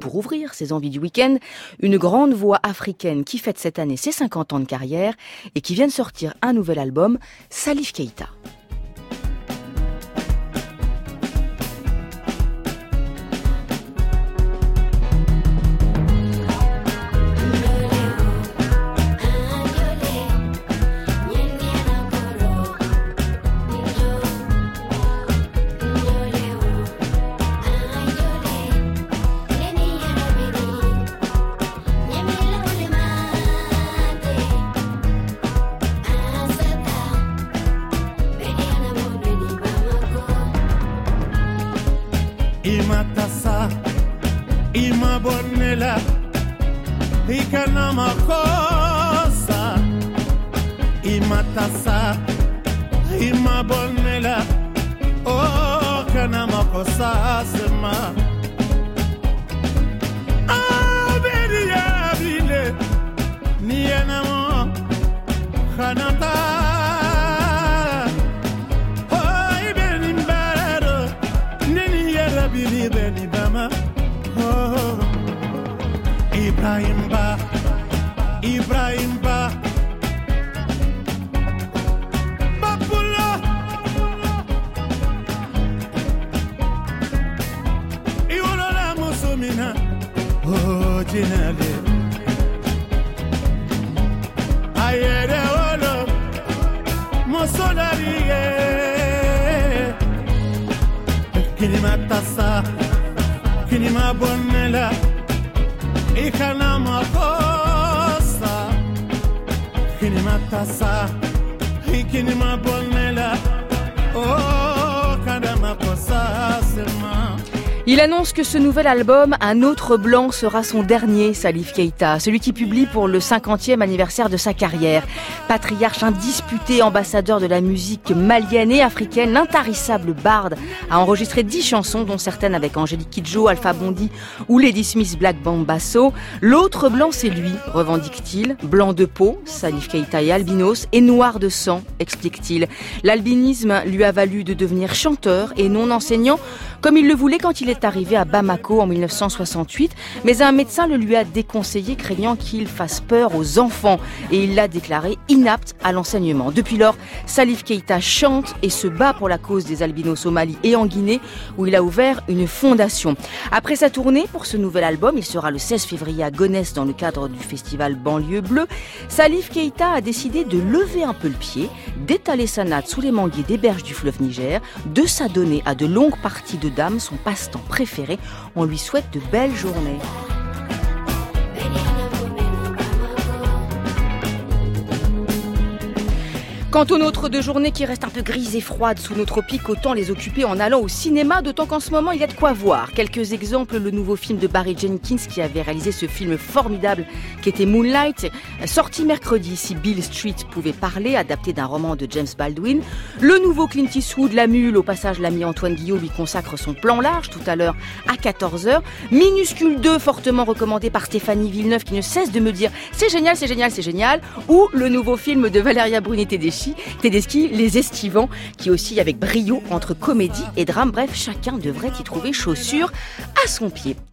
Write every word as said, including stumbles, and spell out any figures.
pour ouvrir ses envies du week-end, une grande voix africaine qui fête cette année ses cinquante ans de carrière et qui vient de sortir un nouvel album, Salif Keita. Imatasa, imabonela, ikana makosa. Imatasa, imabonela, oh kana makosa sema. Abedi abile, niena mo, kanata. Beni Bama, oh, Ibrahim Ba, Ibrahim Ba, Bapula, Iwola Musumina, oh, Jinale, Ayere Olo, Mosodari. Kinima tasa, kinima bonela, ikana makosa. Kinima tasa, ikinima bonela, oh kana makosa sema. Il annonce que ce nouvel album, Un autre blanc, sera son dernier, Salif Keita, celui qui publie pour le cinquantième anniversaire de sa carrière. Patriarche indisputé, ambassadeur de la musique malienne et africaine, l'intarissable barde a enregistré dix chansons, dont certaines avec Angélique Kidjo, Alpha Blondy ou Lady Smith Black Mambazo. L'autre blanc, c'est lui, revendique-t-il. Blanc de peau, Salif Keita est albinos, et noir de sang, explique-t-il. L'albinisme lui a valu de devenir chanteur et non enseignant, comme il le voulait quand il est arrivé à Bamako en dix-neuf cent soixante-huit, mais un médecin le lui a déconseillé, craignant qu'il fasse peur aux enfants, et il l'a déclaré inapte à l'enseignement. Depuis lors, Salif Keita chante et se bat pour la cause des albinos au Mali et en Guinée, où il a ouvert une fondation. Après sa tournée pour ce nouvel album, il sera le seize février à Gonesse dans le cadre du festival Banlieue Bleue. Salif Keita a décidé de lever un peu le pied, d'étaler sa natte sous les manguiers des berges du fleuve Niger, de s'adonner à de longues parties de dames, son passe-temps préféré. On lui souhaite de belles journées. Quant aux nôtres de journée qui restent un peu grises et froides sous nos tropiques, autant les occuper en allant au cinéma, d'autant qu'en ce moment il y a de quoi voir. Quelques exemples, le nouveau film de Barry Jenkins qui avait réalisé ce film formidable qui était Moonlight, sorti mercredi si Beale Street pouvait parler, adapté d'un roman de James Baldwin. Le nouveau Clint Eastwood, La Mule, au passage l'ami Antoine Guillot lui consacre son plan large tout à l'heure à quatorze heures. Minuscule deux, fortement recommandé par Stéphanie Villeneuve qui ne cesse de me dire c'est génial, c'est génial, c'est génial. Ou le nouveau film de Valéria Bruni-Tedeschi, Tedeschi, Les Estivants, qui oscille avec brio entre comédie et drame. Bref, chacun devrait y trouver chaussure à son pied.